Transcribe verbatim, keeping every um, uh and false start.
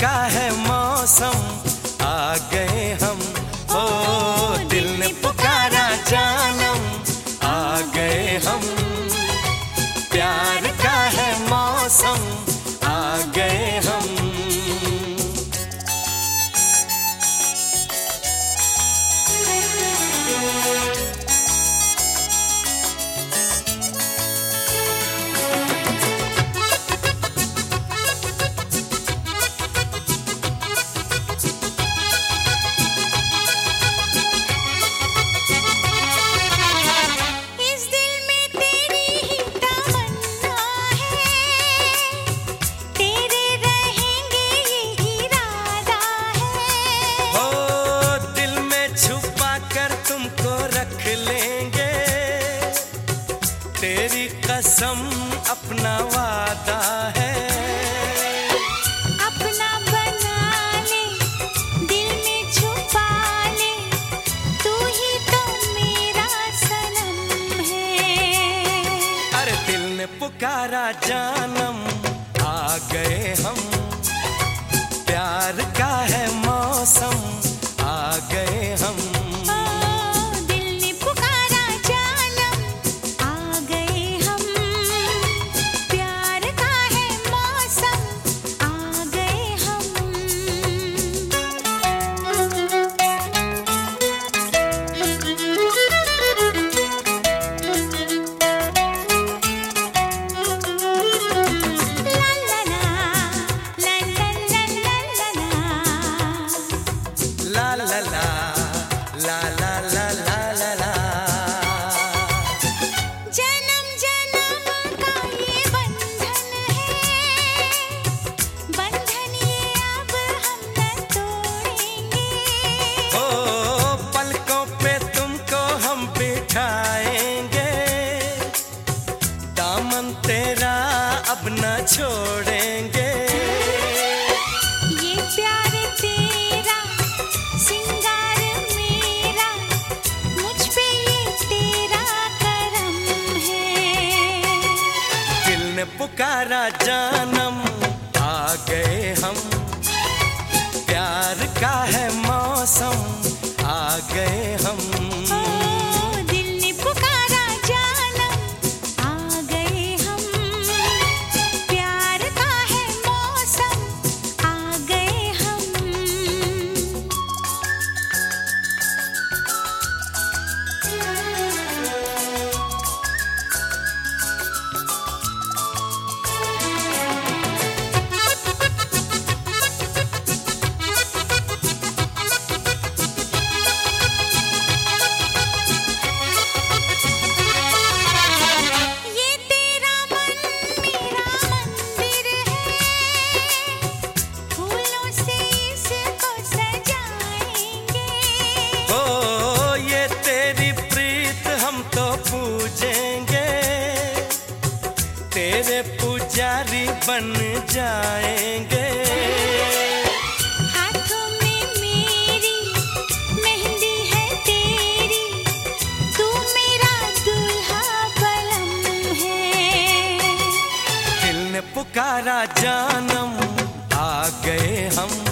का है मौसम, आ गए हम। ओ दिल ने पुकारा जानम, आ गए हम। प्यार का है मौसम, आ गए हम। तेरी कसम अपना वादा है, अपना बना ले, दिल में छुपा ले, तू ही तो मेरा सनम है। अरे दिल ने पुकारा जानम, आ गए हम। प्यार का है मौसम, आ गए हम। दामन तेरा अब न छोड़ेंगे, ये प्यार तेरा सिंगार मेरा, मुझ पे ये तेरा करम है। दिल ने पुकारा जानम, आ गए हम। प्यार का है मौसम, आ गए हम। तेरे पुजारी बन जाएंगे। हाथों में मेरी मेहंदी है तेरी, तू मेरा दूल्हा बलम है। दिल ने पुकारा जानम, आ गए हम।